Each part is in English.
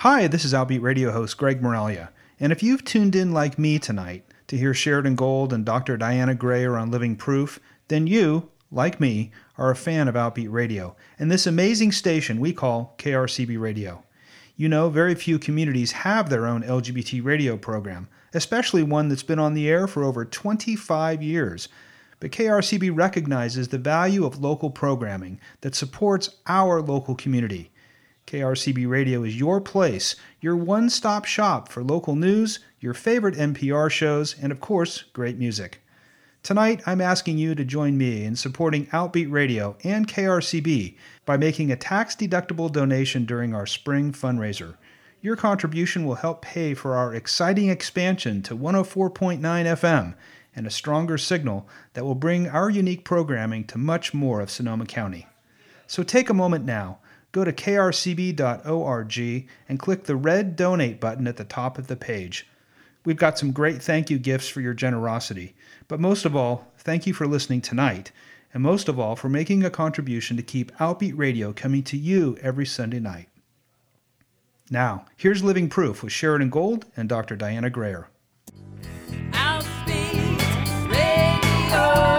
Hi, this is Outbeat Radio host Greg Moralia, and if you've tuned in like me tonight to hear Sheridan Gold and Dr. Diana Greer on Living Proof, then you, like me, are a fan of Outbeat Radio and this amazing station we call KRCB Radio. You know, very few communities have their own LGBT radio program, especially one that's been on the air for over 25 years. But KRCB recognizes the value of local programming that supports our local community. KRCB Radio is your place, your one-stop shop for local news, your favorite NPR shows, and of course, great music. Tonight, I'm asking you to join me in supporting Outbeat Radio and KRCB by making a tax-deductible donation during our spring fundraiser. Your contribution will help pay for our exciting expansion to 104.9 FM and a stronger signal that will bring our unique programming to much more of Sonoma County. So take a moment now. Go to krcb.org and click the red Donate button at the top of the page. We've got some great thank you gifts for your generosity, but most of all, thank you for listening tonight, and most of all, for making a contribution to keep Outbeat Radio coming to you every Sunday night. Now, here's Living Proof with Sheridan Gold and Dr. Diana Greer. Outbeat Radio.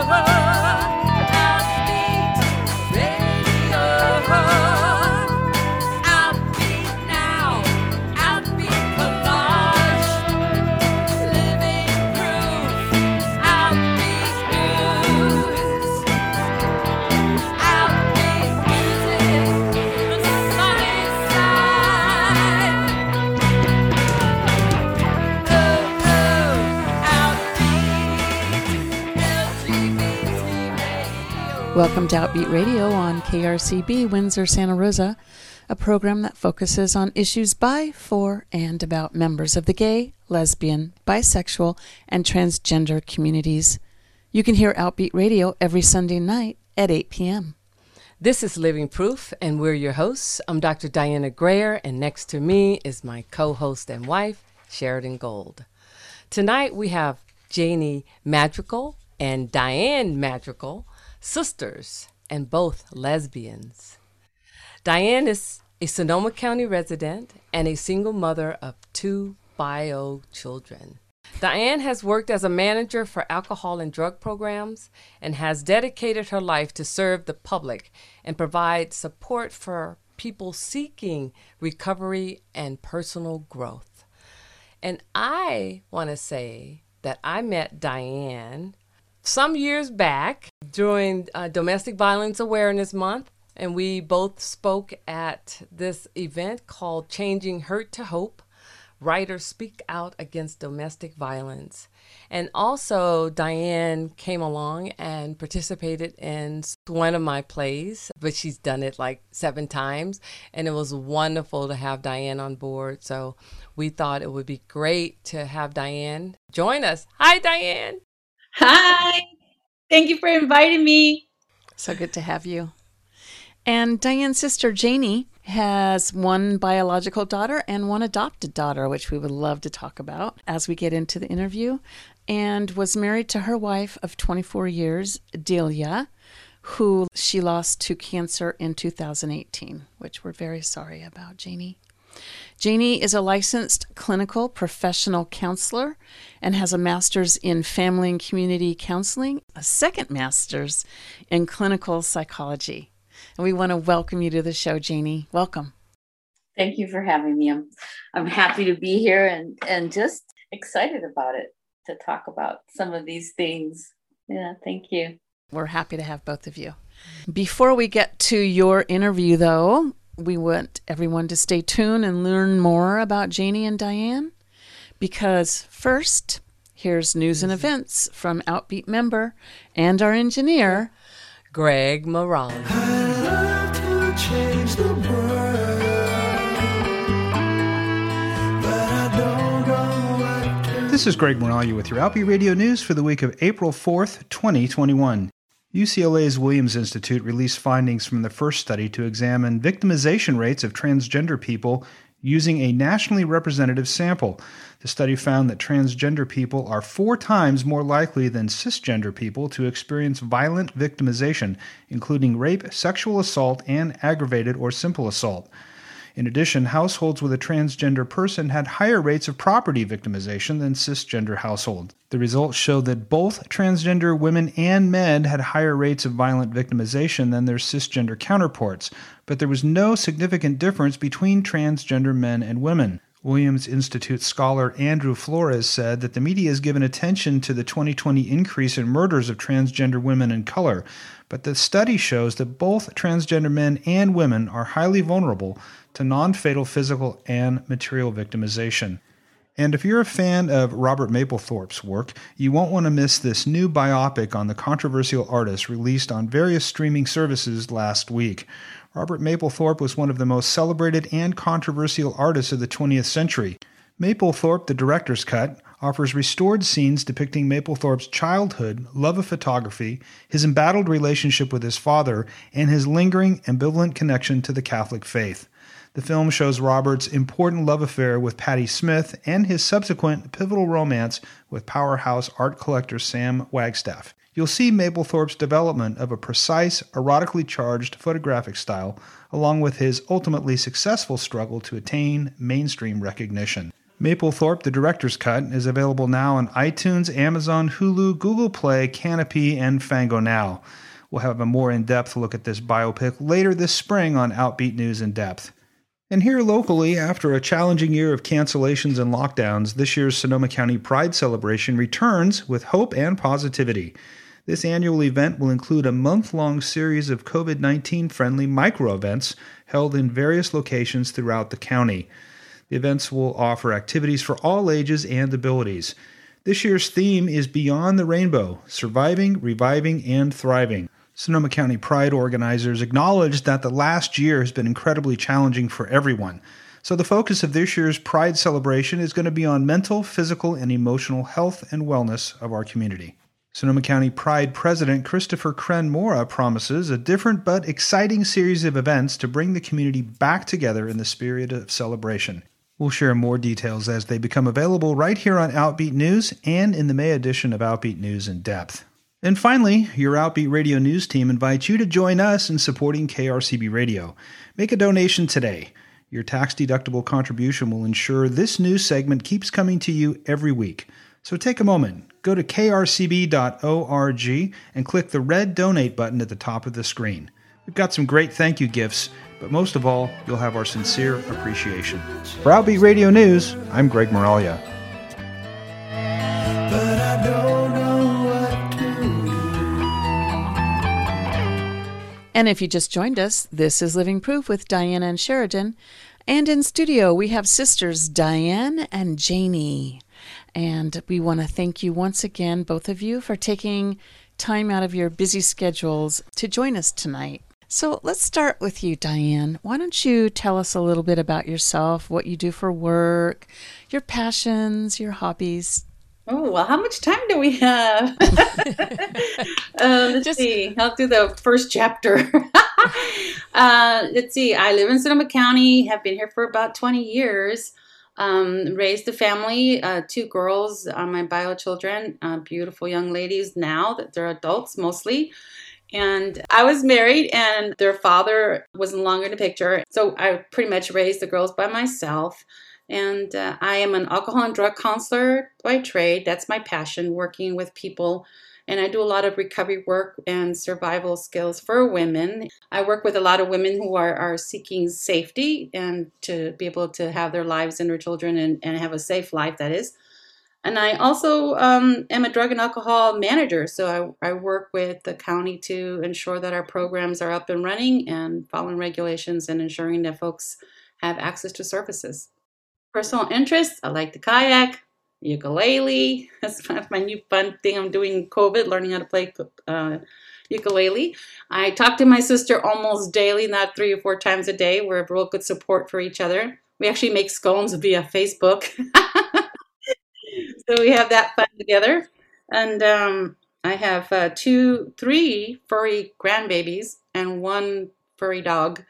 Welcome to Outbeat Radio on KRCB Windsor, Santa Rosa, a program that focuses on issues by, for, and about members of the gay, lesbian, bisexual, and transgender communities. You can hear Outbeat Radio every Sunday night at 8 p.m. This is Living Proof, and we're your hosts. I'm Dr. Diana Greer, and next to me is my co-host and wife, Sheridan Gold. Tonight we have Janie Madrigal and Diane Madrigal, sisters and both lesbians. Diane is a Sonoma County resident and a single mother of 2 bio children. Diane has worked as a manager for alcohol and drug programs and has dedicated her life to serve the public and provide support for people seeking recovery and personal growth. And I want to say that I met Diane some years back during Domestic Violence Awareness Month, and we both spoke at this event called Changing Hurt to Hope, Writers Speak Out Against Domestic Violence. And also Diane came along and participated in one of my plays, but she's done it like 7 times, and it was wonderful to have Diane on board. So we thought it would be great to have Diane join us. Hi, Diane. Hi, thank you for inviting me. So good to have you. And Diane's sister Janie has 1 biological daughter and 1 adopted daughter, which we would love to talk about as we get into the interview, and was married to her wife of 24 years, Delia, who she lost to cancer in 2018, which we're very sorry about, Janie. Janie is a licensed clinical professional counselor and has a master's in family and community counseling, a second master's in clinical psychology. And we want to welcome you to the show, Janie. Welcome. Thank you for having me. I'm happy to be here and just excited about it, to talk about some of these things. Yeah, thank you. We're happy to have both of you. Before we get to your interview, though, we want everyone to stay tuned and learn more about Janie and Diane, because first, here's news and events from Outbeat member and our engineer, Greg Moralia. I'd love to change the world, but I don't know what to. This is Greg Moralia with your Outbeat Radio News for the week of April 4th, 2021. UCLA's Williams Institute released findings from the first study to examine victimization rates of transgender people using a nationally representative sample. The study found that transgender people are 4 times more likely than cisgender people to experience violent victimization, including rape, sexual assault, and aggravated or simple assault. In addition, households with a transgender person had higher rates of property victimization than cisgender households. The results show that both transgender women and men had higher rates of violent victimization than their cisgender counterparts, but there was no significant difference between transgender men and women. Williams Institute scholar Andrew Flores said that the media has given attention to the 2020 increase in murders of transgender women and color, but the study shows that both transgender men and women are highly vulnerable to non-fatal physical and material victimization. And if you're a fan of Robert Mapplethorpe's work, you won't want to miss this new biopic on the controversial artist released on various streaming services last week. Robert Mapplethorpe was one of the most celebrated and controversial artists of the 20th century. Mapplethorpe, the director's cut, offers restored scenes depicting Mapplethorpe's childhood, love of photography, his embattled relationship with his father, and his lingering, ambivalent connection to the Catholic faith. The film shows Robert's important love affair with Patti Smith and his subsequent pivotal romance with powerhouse art collector Sam Wagstaff. You'll see Mapplethorpe's development of a precise, erotically charged photographic style, along with his ultimately successful struggle to attain mainstream recognition. Mapplethorpe, the director's cut, is available now on iTunes, Amazon, Hulu, Google Play, Canopy, and Fango Now. We'll have a more in-depth look at this biopic later this spring on Outbeat News in Depth. And here locally, after a challenging year of cancellations and lockdowns, this year's Sonoma County Pride celebration returns with hope and positivity. This annual event will include a month-long series of COVID-19 friendly micro-events held in various locations throughout the county. The events will offer activities for all ages and abilities. This year's theme is Beyond the Rainbow, Surviving, Reviving, and Thriving. Sonoma County Pride organizers acknowledged that the last year has been incredibly challenging for everyone. So the focus of this year's Pride celebration is going to be on mental, physical, and emotional health and wellness of our community. Sonoma County Pride President Christopher Crenmora promises a different but exciting series of events to bring the community back together in the spirit of celebration. We'll share more details as they become available right here on Outbeat News and in the May edition of Outbeat News in Depth. And finally, your Outbeat Radio News team invites you to join us in supporting KRCB Radio. Make a donation today. Your tax-deductible contribution will ensure this news segment keeps coming to you every week. So take a moment, go to krcb.org and click the red donate button at the top of the screen. We've got some great thank you gifts, but most of all, you'll have our sincere appreciation. For Outbeat Radio News, I'm Greg Moralia. But I don't know what to do. And if you just joined us, this is Living Proof with Diana and Sheridan. And in studio, we have sisters Diane and Janie. And we want to thank you once again, both of you, for taking time out of your busy schedules to join us tonight. So let's start with you, Diane. Why don't you tell us a little bit about yourself, what you do for work, your passions, your hobbies? Oh, well, how much time do we have? Let's see. I'll do the first chapter. Let's see. I live in Sonoma County, have been here for about 20 years. Raised a family, 2 girls, my bio children, beautiful young ladies now that they're adults mostly. And I was married and their father was no longer in the picture. So I pretty much raised the girls by myself. And I am an alcohol and drug counselor by trade. That's my passion, working with people. And I do a lot of recovery work and survival skills for women. I work with a lot of women who are seeking safety and to be able to have their lives and their children and have a safe life, that is. And I also am a drug and alcohol manager. So I work with the county to ensure that our programs are up and running and following regulations and ensuring that folks have access to services. Personal interests, I like to kayak, ukulele. That's my new fun thing I'm doing in COVID, learning how to play ukulele. I talk to my sister almost daily, not 3 or 4 times a day. We're a real good support for each other. We actually make scones via Facebook. So we have that fun together. And I have 3 furry grandbabies and 1 furry dog.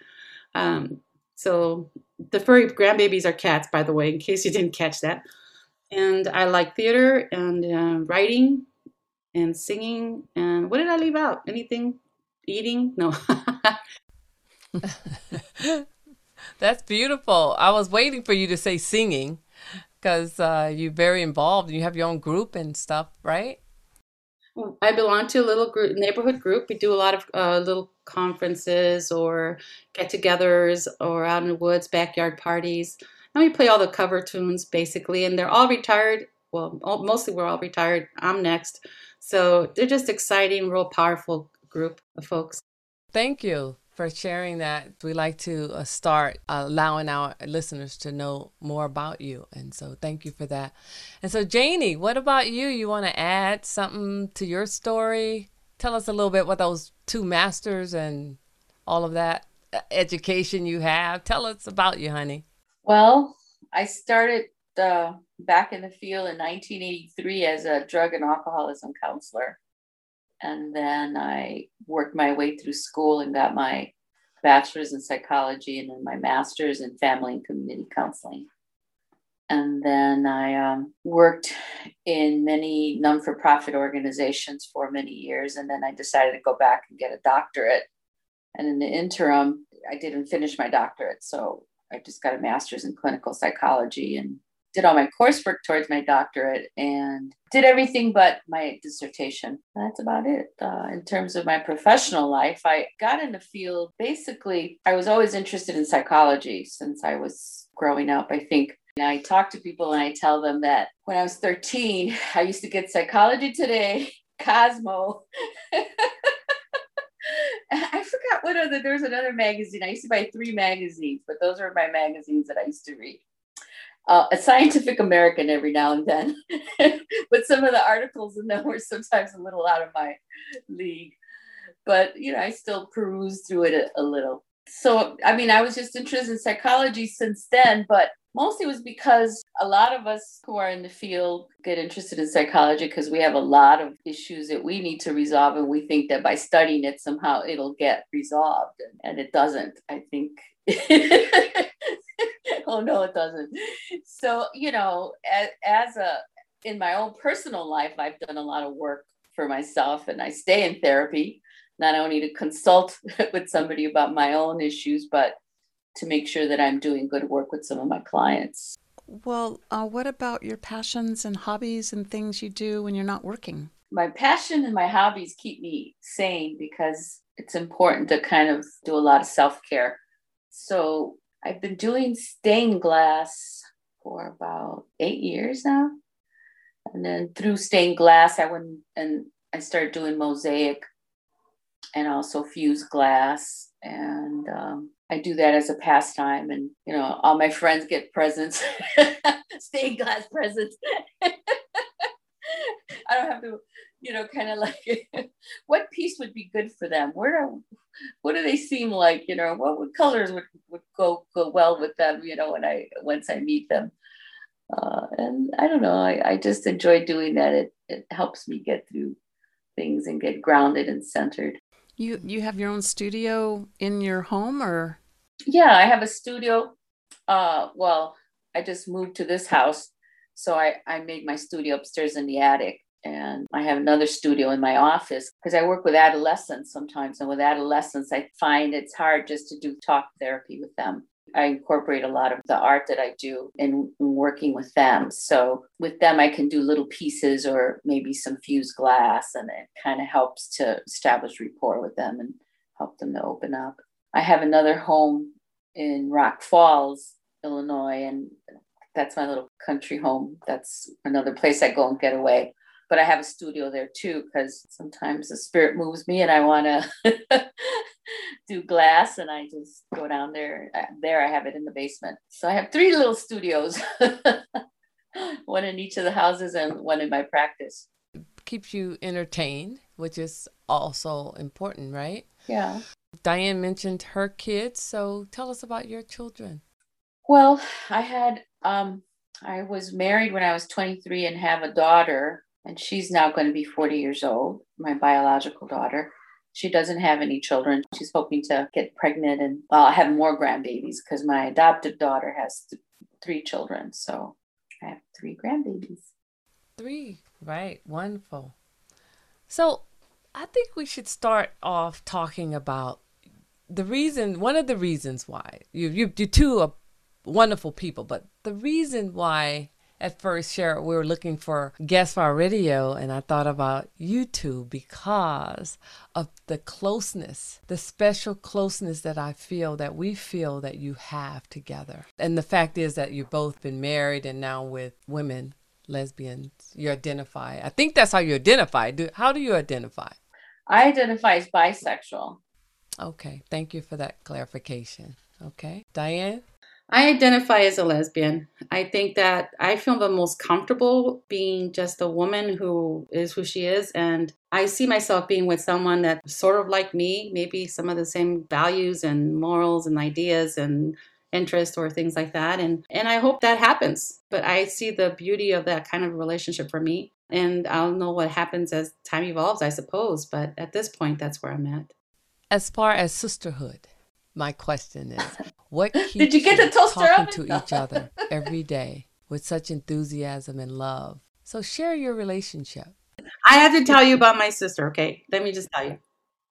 So the furry grandbabies are cats, by the way, in case you didn't catch that. And I like theater and writing and singing. And what did I leave out? Anything? Eating? No. That's beautiful. I was waiting for you to say singing because you're very involved and you have your own group and stuff, right? I belong to a little group, neighborhood group. We do a lot of little conferences or get-togethers or out in the woods, backyard parties. And we play all the cover tunes basically, and they're all retired. Well, mostly we're all retired. I'm next. So they're just exciting, real powerful group of folks. Thank you for sharing that. We like to start allowing our listeners to know more about you. And so thank you for that. And so, Janie, what about you? You want to add something to your story? Tell us a little bit what those 2 masters and all of that education you have. Tell us about you, honey. Well, I started back in the field in 1983 as a drug and alcoholism counselor. And then I worked my way through school and got my bachelor's in psychology and then my master's in family and community counseling. And then I worked in many non-for-profit organizations for many years. And then I decided to go back and get a doctorate. And in the interim, I didn't finish my doctorate. So I just got a master's in clinical psychology and did all my coursework towards my doctorate and did everything but my dissertation. That's about it. In terms of my professional life, I got in the field. Basically, I was always interested in psychology since I was growing up, I think. And I talk to people and I tell them that when I was 13, I used to get Psychology Today, Cosmo. I forgot there was another magazine. I used to buy 3 magazines, but those were my magazines that I used to read. A Scientific American every now and then, but some of the articles in them were sometimes a little out of my league. But, I still perused through it a little. So, I was just interested in psychology since then, but mostly it was because a lot of us who are in the field get interested in psychology because we have a lot of issues that we need to resolve. And we think that by studying it, somehow it'll get resolved. And it doesn't, I think. Oh, no, it doesn't. So, in my own personal life, I've done a lot of work for myself and I stay in therapy, not only to consult with somebody about my own issues, but to make sure that I'm doing good work with some of my clients. Well, what about your passions and hobbies and things you do when you're not working? My passion and my hobbies keep me sane because it's important to kind of do a lot of self-care. So I've been doing stained glass for about 8 years now. And then through stained glass, I went and I started doing mosaic and also fused glass. And I do that as a pastime. And, all my friends get presents, stained glass presents. I don't have to, kind of like, what piece would be good for them? What do they seem like? What colors would go well with them? Once I meet them, and I don't know. I just enjoy doing that. It helps me get through things and get grounded and centered. You have your own studio in your home, or? Yeah, I have a studio. Well, I just moved to this house, so I made my studio upstairs in the attic. And I have another studio in my office because I work with adolescents sometimes. And with adolescents, I find it's hard just to do talk therapy with them. I incorporate a lot of the art that I do in working with them. So with them, I can do little pieces or maybe some fused glass. And it kind of helps to establish rapport with them and help them to open up. I have another home in Rock Falls, Illinois. And that's my little country home. That's another place I go and get away. But I have a studio there too, because sometimes the spirit moves me and I want to do glass and I just go down there. There I have it in the basement. So I have 3 little studios, one in each of the houses and one in my practice. Keeps you entertained, which is also important, right? Yeah. Diane mentioned her kids. So tell us about your children. Well, I was married when I was 23 and have a daughter. And she's now going to be 40 years old, my biological daughter. She doesn't have any children. She's hoping to get pregnant and have more grandbabies because my adoptive daughter has 3 children. So I have 3 grandbabies. 3, right. Wonderful. So I think we should start off talking about one of the reasons why you two are wonderful people, but the reason why at first, Cheryl, we were looking for guests for our radio, and I thought about you two because of the closeness, the special closeness that we feel that you have together. And the fact is that you've both been married and now with women, lesbians, you identify. I think that's how you identify. How do you identify? I identify as bisexual. Okay, thank you for that clarification. Okay, Diane? I identify as a lesbian. I think that I feel the most comfortable being just a woman who is who she is. And I see myself being with someone that's sort of like me, maybe some of the same values and morals and ideas and interests or things like that. And I hope that happens. But I see the beauty of that kind of relationship for me. And I'll know what happens as time evolves, I suppose. But at this point, that's where I'm at. As far as sisterhood, my question is, what keeps Did you get the toaster talking oven? to each other every day with such enthusiasm and love? So share your relationship. I have to tell you about my sister, okay? Let me just tell you.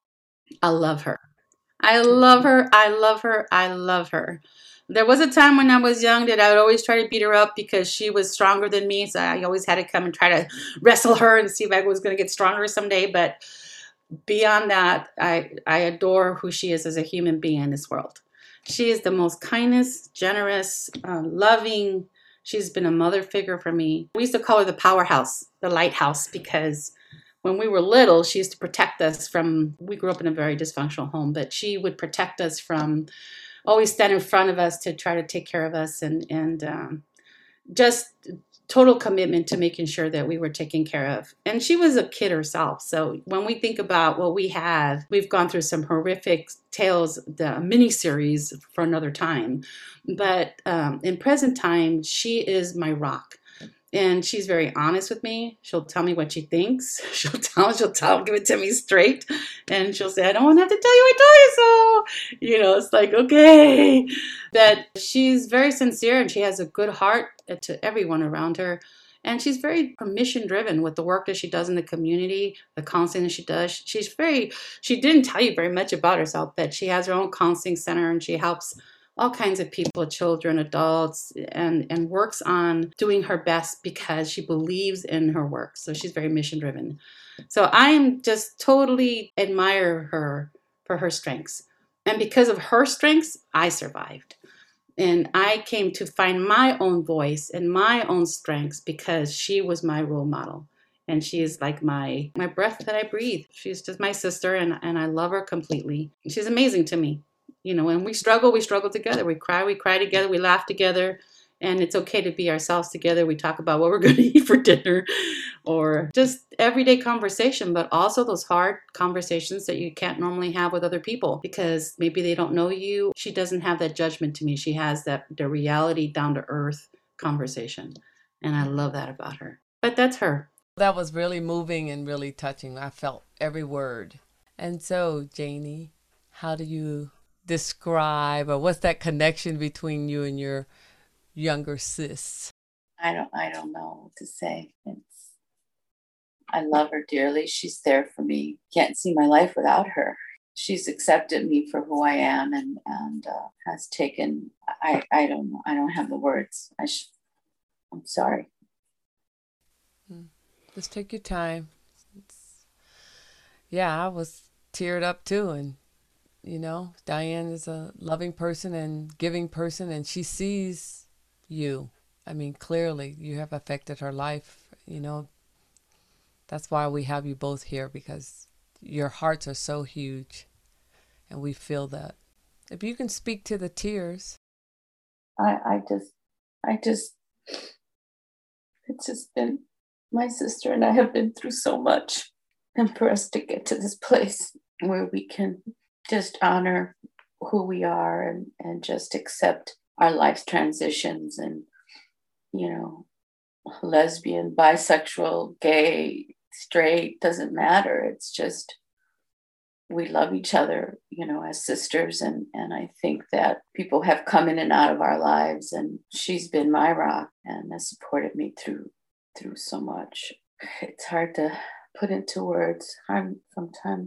I love her. I love her. I love her. I love her. There was a time when I was young that I would always try to beat her up because she was stronger than me. So I always had to come and try to wrestle her and see if I was going to get stronger someday. But beyond that, I adore who she is as a human being in this world. She is the most kindest, generous, loving. She's been a mother figure for me. We used to call her the powerhouse, the lighthouse, because when we were little, she used to protect us from, we grew up in a very dysfunctional home, but she would protect us from, always stand in front of us to try to take care of us and just total commitment to making sure that we were taken care of. And she was a kid herself. So when we think about what we have, we've gone through some horrific tales, the miniseries for another time. But in present time, she is my rock. And she's very honest with me. She'll tell me what she thinks. She'll give it to me straight. And she'll say, I don't want to have to tell you, I told you so. You know, it's like, okay. That she's very sincere and she has a good heart to everyone around her. And she's very mission driven with the work that she does in the community, the counseling that she does. She didn't tell you very much about herself, but she has her own counseling center and she helps all kinds of people, children, adults, and works on doing her best because she believes in her work. So she's very mission driven. So I'm just totally admire her for her strengths. And because of her strengths, I survived. And I came to find my own voice and my own strengths because she was my role model. And she is like my breath that I breathe. She's just my sister and I love her completely. She's amazing to me. You know, when we struggle together. We cry together. We laugh together. And it's okay to be ourselves together. We talk about what we're going to eat for dinner or just everyday conversation, but also those hard conversations that you can't normally have with other people because maybe they don't know you. She doesn't have that judgment to me. She has the reality down to earth conversation. And I love that about her. But that's her. That was really moving and really touching. I felt every word. And so, Janie, how do you describe, or what's that connection between you and your younger sis? I don't know what to say. I love her dearly. She's there for me. Can't see my life without her. She's accepted me for who I am and has taken. I don't know. I don't have the words. I'm sorry. Just take your time. Yeah, I was teared up too, and you know, Diane is a loving person and giving person, and she sees you. I mean, clearly you have affected her life. You know, that's why we have you both here, because your hearts are so huge, and we feel that. If you can speak to the tears. It's just been, my sister and I have been through so much, and for us to get to this place where we can just honor who we are and just accept our life's transitions and, you know, lesbian, bisexual, gay, straight, doesn't matter. It's just, we love each other, you know, as sisters. And I think that people have come in and out of our lives, and she's been my rock and has supported me through so much. It's hard to put into words. I'm sometimes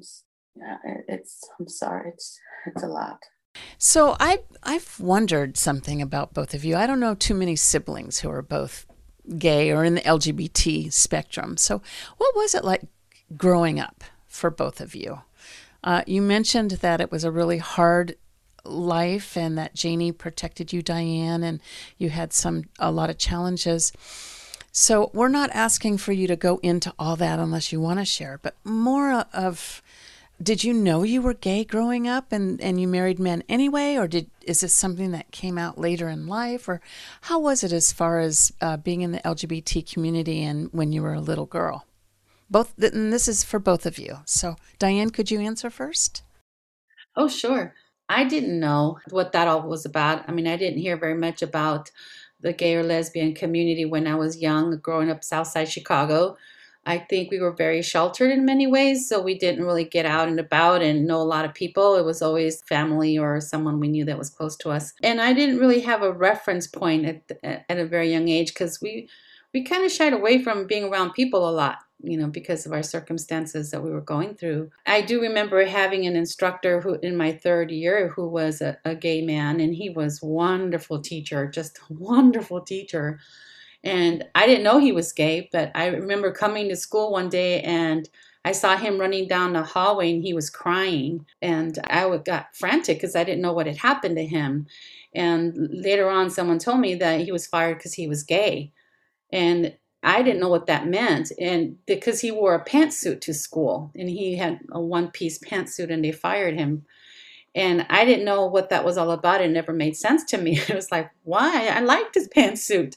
Yeah, I'm sorry, it's a lot. So I've wondered something about both of you. I don't know too many siblings who are both gay or in the LGBT spectrum. So what was it like growing up for both of you? You mentioned that it was a really hard life and that Janie protected you, Diane, and you had a lot of challenges. So we're not asking for you to go into all that unless you want to share, but more of, did you know you were gay growing up and you married men anyway, or is this something that came out later in life, or how was it as far as being in the LGBT community and when you were a little girl? And this is for both of you. So Diane, could you answer first? Oh, sure. I didn't know what that all was about. I mean, I didn't hear very much about the gay or lesbian community when I was young, growing up Southside Chicago. I think we were very sheltered in many ways, so we didn't really get out and about and know a lot of people. It was always family or someone we knew that was close to us. And I didn't really have a reference point at a very young age because we kind of shied away from being around people a lot, because of our circumstances that we were going through. I do remember having an instructor who, in my third year, who was a gay man, and he was a wonderful teacher, just a wonderful teacher. And I didn't know he was gay, but I remember coming to school one day and I saw him running down the hallway and he was crying. And I got frantic because I didn't know what had happened to him. And later on, someone told me that he was fired because he was gay. And I didn't know what that meant. And because he wore a pantsuit to school and he had a one-piece pantsuit and they fired him. And I didn't know what that was all about. It never made sense to me. It was like, why? I liked his pantsuit.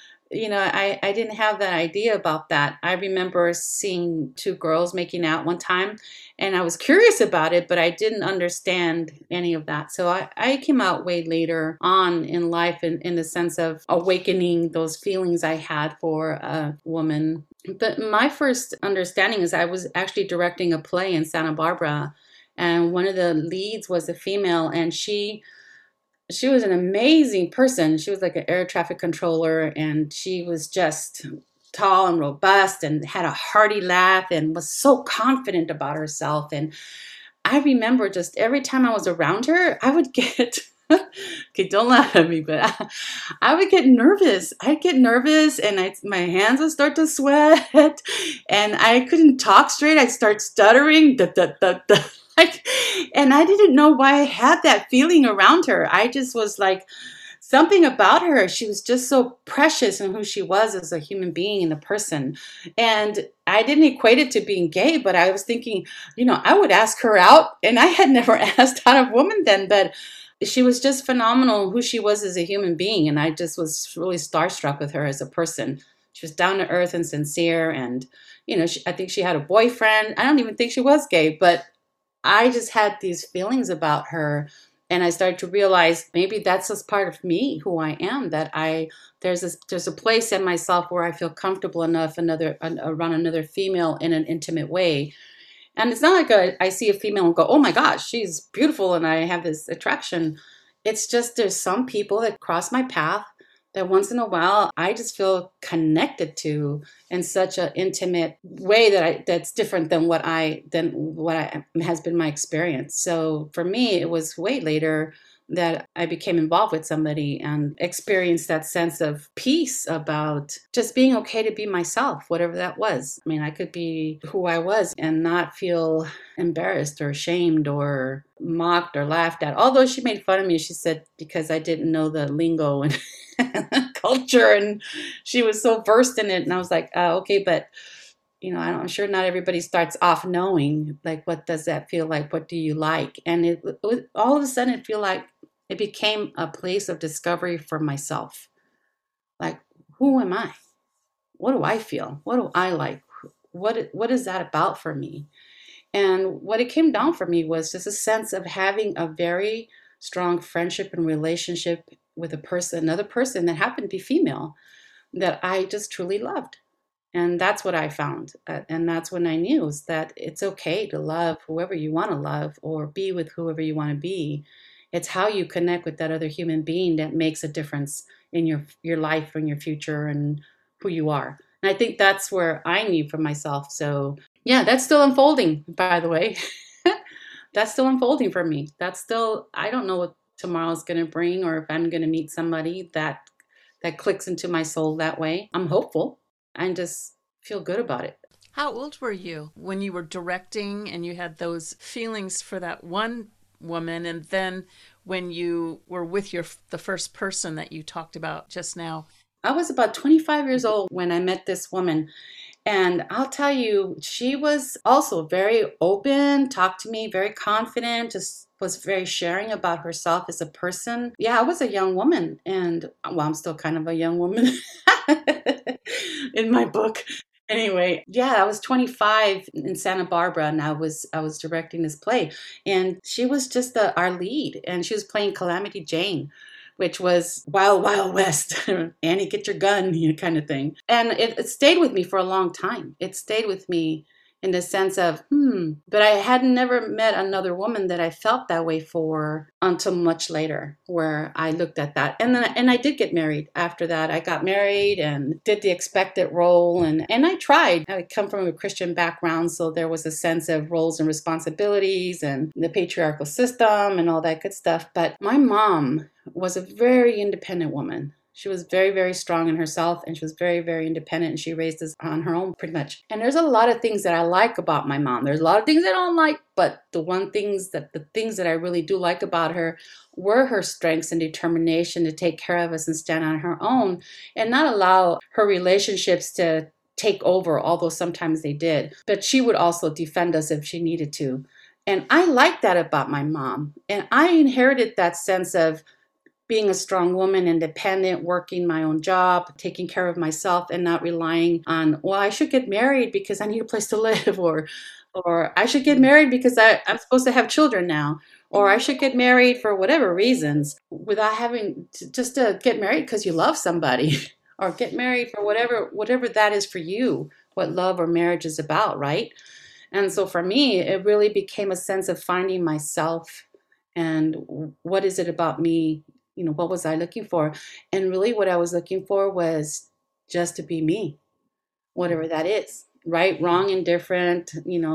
I didn't have that idea about that. I remember seeing two girls making out one time, and I was curious about it, but I didn't understand any of that. So I came out way later on in life in the sense of awakening those feelings I had for a woman. But my first understanding is I was actually directing a play in Santa Barbara, and one of the leads was a female, and she was an amazing person. She was like an air traffic controller, and she was just tall and robust and had a hearty laugh and was so confident about herself. And I remember just every time I was around her, I would get, okay, don't laugh at me, but I would get nervous. I'd get nervous and my hands would start to sweat and I couldn't talk straight. I'd start stuttering. And I didn't know why I had that feeling around her. I just was like, something about her. She was just so precious in who she was as a human being and a person. And I didn't equate it to being gay, but I was thinking, I would ask her out. And I had never asked out a woman then, but she was just phenomenal who she was as a human being. And I just was really starstruck with her as a person. She was down to earth and sincere. And, I think she had a boyfriend. I don't even think she was gay, but I just had these feelings about her, and I started to realize maybe that's just part of me, who I am. That there's a place in myself where I feel comfortable enough around another female in an intimate way, and it's not like I see a female and go, oh my gosh, she's beautiful, and I have this attraction. It's just there's some people that cross my path that once in a while I just feel connected to in such an intimate way that's different than what has been my experience. So for me, it was way later that I became involved with somebody and experienced that sense of peace about just being okay to be myself, whatever that was. I mean, I could be who I was and not feel embarrassed or ashamed or mocked or laughed at. Although she made fun of me, she said, because I didn't know the lingo and culture, and she was so versed in it. And I was like, okay, but I'm sure not everybody starts off knowing, like, what does that feel like? What do you like? And it all of a sudden, it feel like it became a place of discovery for myself. Like, who am I? What do I feel? What do I like? What is that about for me? And what it came down for me was just a sense of having a very strong friendship and relationship with another person that happened to be female, that I just truly loved. And that's what I found. And that's when I knew is that it's okay to love whoever you want to love or be with whoever you want to be. It's how you connect with that other human being that makes a difference in your life and your future and who you are. And I think that's where I knew for myself. So yeah, that's still unfolding, by the way. that's still unfolding for me. That's still, I don't know what tomorrow's going to bring, or if I'm going to meet somebody that clicks into my soul that way. I'm hopeful and just feel good about it. How old were you when you were directing and you had those feelings for that one woman, and then when you were with the first person that you talked about just now? I was about 25 years old when I met this woman. And I'll tell you, she was also very open, talked to me, very confident, just was very sharing about herself as a person. Yeah, I was a young woman, and well, I'm still kind of a young woman in my book. Anyway, yeah, I was 25 in Santa Barbara, and I was directing this play, and she was just our lead, and she was playing Calamity Jane, which was Wild Wild West, Annie, get your gun, kind of thing. And it stayed with me for a long time. It stayed with me in the sense of, but I had never met another woman that I felt that way for until much later, where I looked at that. And I did get married after that. I got married and did the expected role, and I tried. I come from a Christian background, so there was a sense of roles and responsibilities and the patriarchal system and all that good stuff. But my mom was a very independent woman. She was very, very strong in herself, and she was very, very independent, and she raised us on her own pretty much. And there's a lot of things that I like about my mom. There's a lot of things I don't like, but the things that I really do like about her were her strengths and determination to take care of us and stand on her own and not allow her relationships to take over, although sometimes they did. But she would also defend us if she needed to. And I like that about my mom. And I inherited that sense of being a strong woman, independent, working my own job, taking care of myself, and not relying on, well, I should get married because I need a place to live, or I should get married because I'm supposed to have children now, or I should get married for whatever reasons, without having to get married because you love somebody, or get married for whatever that is for you, what love or marriage is about, right? And so for me, it really became a sense of finding myself and what is it about me. What was I looking for? And really what I was looking for was just to be me, whatever that is, right, wrong, indifferent,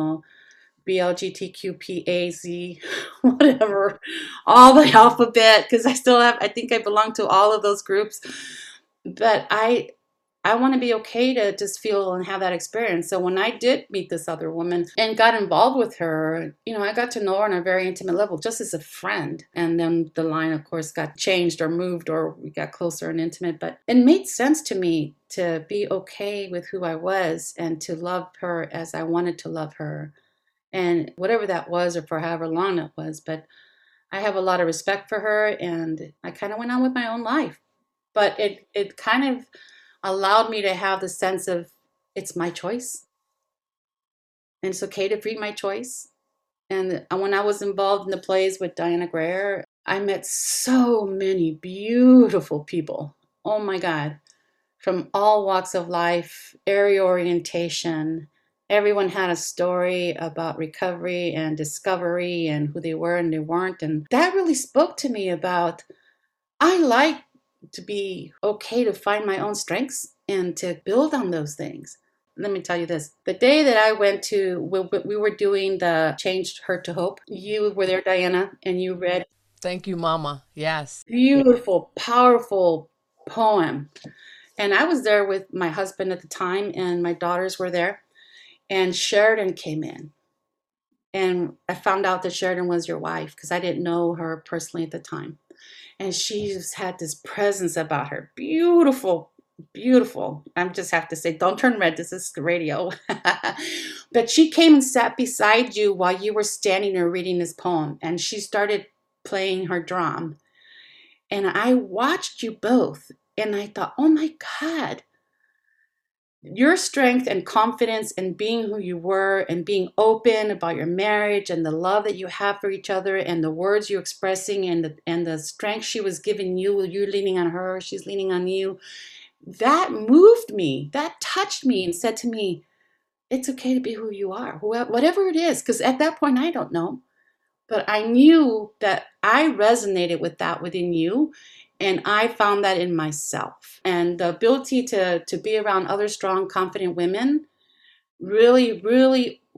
BLGTQPAZ, whatever, all the alphabet, because I think I belong to all of those groups. But I want to be okay to just feel and have that experience. So when I did meet this other woman and got involved with her, I got to know her on a very intimate level, just as a friend. And then the line, of course, got changed or moved, or we got closer and intimate. But it made sense to me to be okay with who I was and to love her as I wanted to love her. And whatever that was, or for however long that was. But I have a lot of respect for her, and I kind of went on with my own life. But it kind of allowed me to have the sense of, it's my choice, and it's okay to be my choice. And when I was involved in the plays with Diana Greer, I met so many beautiful people. Oh my God, from all walks of life, area orientation. Everyone had a story about recovery and discovery and who they were and they weren't. And that really spoke to me about, I like to be okay to find my own strengths and to build on those things. Let me tell you this. The day that I went to, we were doing the Changed Hurt to Hope. You were there, Diana, and you read. Thank you, Mama. Yes. Beautiful, powerful poem. And I was there with my husband at the time, and my daughters were there. And Sheridan came in. And I found out that Sheridan was your wife, because I didn't know her personally at the time. And she just had this presence about her. Beautiful, beautiful. I just have to say, don't turn red. This is the radio. But she came and sat beside you while you were standing there reading this poem. And she started playing her drum. And I watched you both. And I thought, oh my God. Your strength and confidence and being who you were and being open about your marriage and the love that you have for each other and the words you're expressing and the strength she was giving you, you're leaning on her, she's leaning on you. That moved me. That touched me and said to me, it's okay to be who you are, whatever it is. Because at that point, I don't know. But I knew that I resonated with that within you. And I found that in myself. And the ability to be around other strong, confident women really, really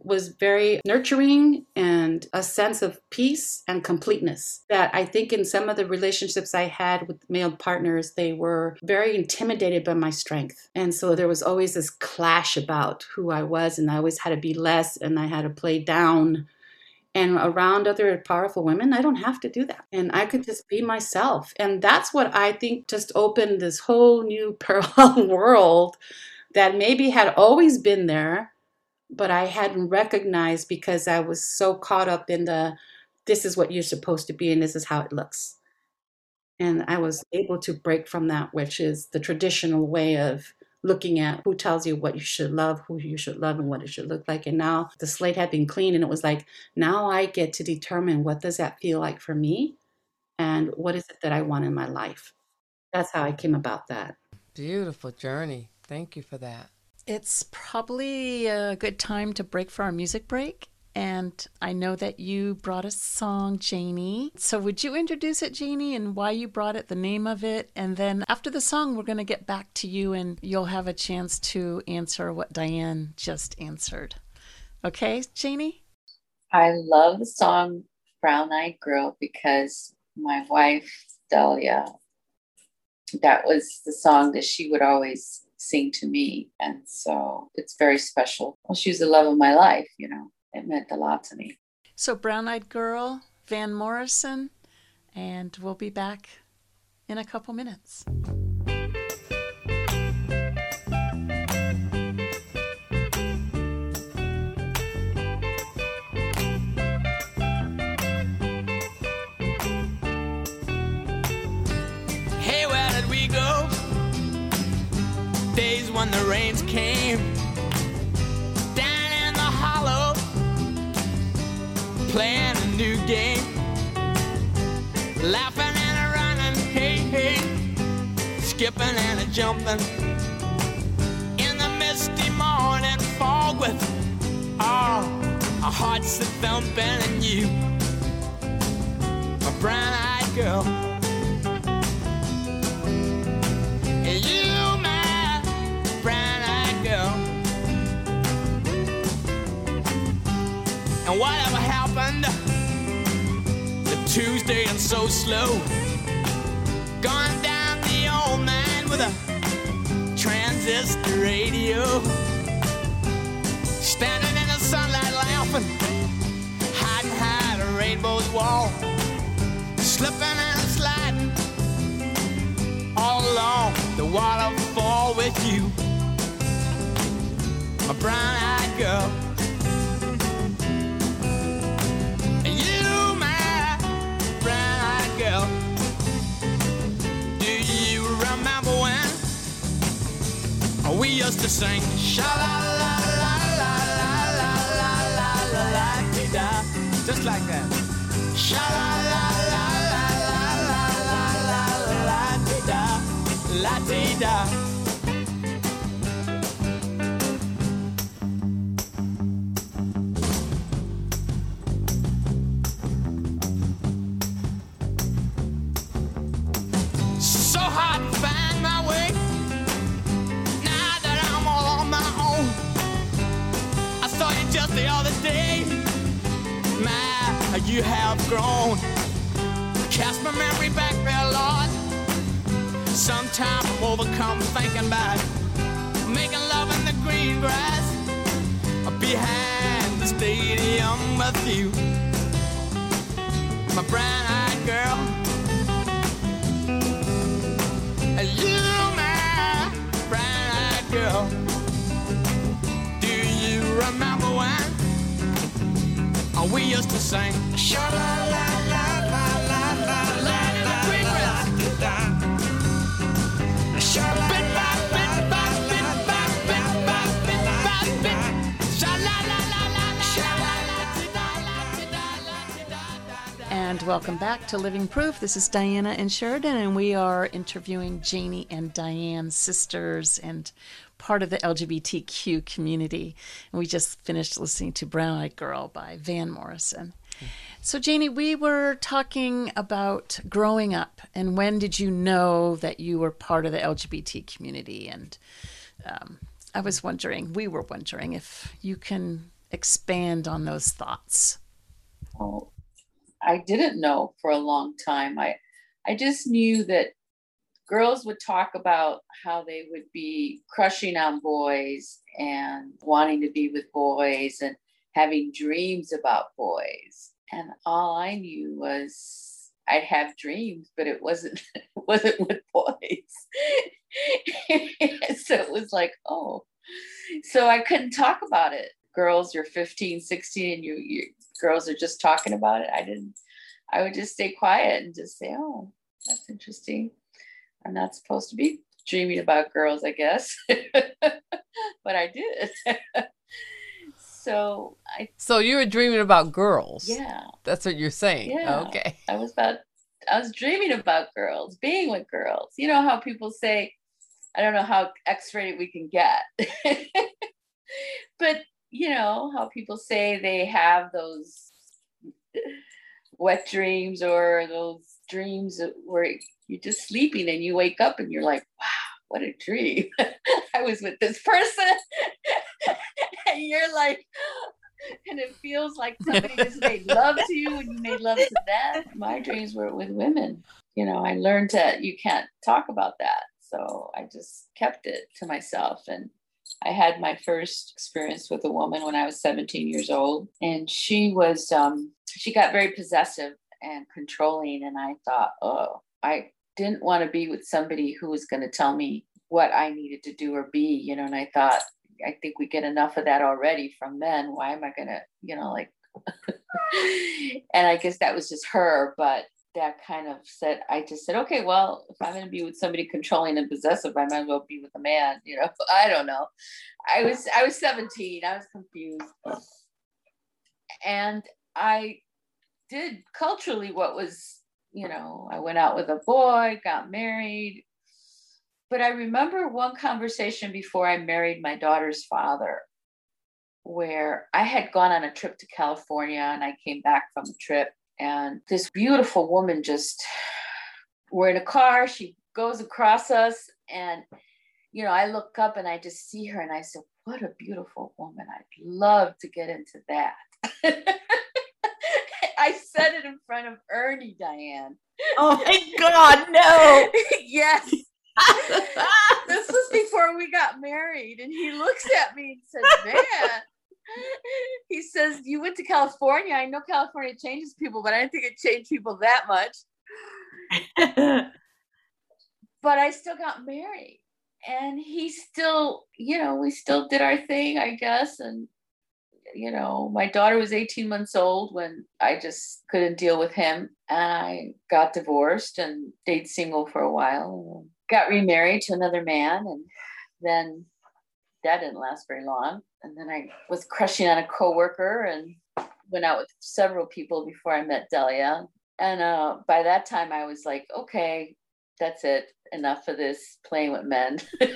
was very nurturing and a sense of peace and completeness that I think in some of the relationships I had with male partners, they were very intimidated by my strength. And so there was always this clash about who I was, and I always had to be less and I had to play down. And around other powerful women, I don't have to do that. And I could just be myself. And that's what I think just opened this whole new parallel world that maybe had always been there, but I hadn't recognized because I was so caught up in this is what you're supposed to be and this is how it looks. And I was able to break from that, which is the traditional way of looking at who tells you what you should love, who you should love, and what it should look like. And now the slate had been cleaned, and it was like, now I get to determine what does that feel like for me and what is it that I want in my life. That's how I came about that. Beautiful journey. Thank you for that. It's probably a good time to break for our music break. And I know that you brought a song, Janie. So would you introduce it, Janie, and why you brought it, the name of it? And then after the song, we're going to get back to you and you'll have a chance to answer what Diane just answered. Okay, Janie? I love the song Brown Eyed Girl because my wife, Delia, that was the song that she would always sing to me. And so it's very special. Well, she was the love of my life, you know. It meant a lot to me. So Brown Eyed Girl, Van Morrison, and we'll be back in a couple minutes. Hey, where did we go? Days when the rains came down in the hollow, playing a new game, laughing and a running, hey, hey, skipping and a jumping in the misty morning fog with our hearts a thumping, and you, my brown-eyed girl, and you, my brown-eyed girl. And whatever happened to Tuesday and so slow, gone down the old man with a transistor radio, standing in the sunlight laughing, hiding behind a rainbow's wall, slipping and sliding all along the waterfall with you, my brown-eyed girl. We used to sing sha la la la la la la la la la dee da, just like that. Sha la la la la la la la la dee da, la dee da. So hard to find my way. Just the other day, my, you have grown. Cast my memory back there, Lord. Sometimes I'm overcome thinking about making love in the green grass behind the stadium with you, my brown-eyed girl. You, my brown-eyed girl. Remember when we used to sing sha la la la la la la la la la la sha la la la la sha la la la. And welcome back to Living Proof. This is Diana and Sheridan, and we are interviewing Janie and Diane, sisters and part of the LGBTQ community. And we just finished listening to Brown Eyed Girl by Van Morrison. So Janie, we were talking about growing up and when did you know that you were part of the LGBT community? And we were wondering if you can expand on those thoughts? Oh, I didn't know for a long time. I just knew that girls would talk about how they would be crushing on boys and wanting to be with boys and having dreams about boys. And all I knew was I'd have dreams, but it wasn't wasn't with boys. So it was like, oh, so I couldn't talk about it. Girls, you're 15, 16, and you girls are just talking about it. I would just stay quiet and just say, oh, that's interesting. I'm not supposed to be dreaming about girls, I guess. But I did. So you were dreaming about girls. Yeah. That's what you're saying. Yeah. Okay. I was dreaming about girls, being with girls. You know how people say, I don't know how X-rated we can get. But you know how people say they have those wet dreams or those dreams where you're just sleeping and you wake up and you're like, wow, what a dream. I was with this person. And you're like, and it feels like somebody just made love to you and you made love to them. My dreams were with women. You know, I learned that you can't talk about that. So I just kept it to myself. And I had my first experience with a woman when I was 17 years old. And she got very possessive and controlling. And I thought, oh, I didn't want to be with somebody who was going to tell me what I needed to do or be, you know. And I thought, I think we get enough of that already from men. Why am I going to, you know, like, and I guess that was just her. But that kind of said, I just said, okay, well, if I'm going to be with somebody controlling and possessive, I might as well be with a man, you know. I don't know. I was 17. I was confused. And I did culturally what was, you know, I went out with a boy, got married. But I remember one conversation before I married my daughter's father, where I had gone on a trip to California and I came back from a trip. And this beautiful woman we're in a car, she goes across us. And, you know, I look up and I just see her and I said, what a beautiful woman. I'd love to get into that. I said it in front of Ernie, Diane. Oh my God, no. Yes. This was before we got married. And he looks at me and says, man. He says, you went to California. I know California changes people, but I didn't think it changed people that much. But I still got married. And he still, you know, we still did our thing, I guess. And, you know, my daughter was 18 months old when I just couldn't deal with him. And I got divorced and stayed single for a while. Got remarried to another man. And then that didn't last very long. And then I was crushing on a coworker and went out with several people before I met Delia. And by that time I was like, okay, that's it. Enough of this playing with men.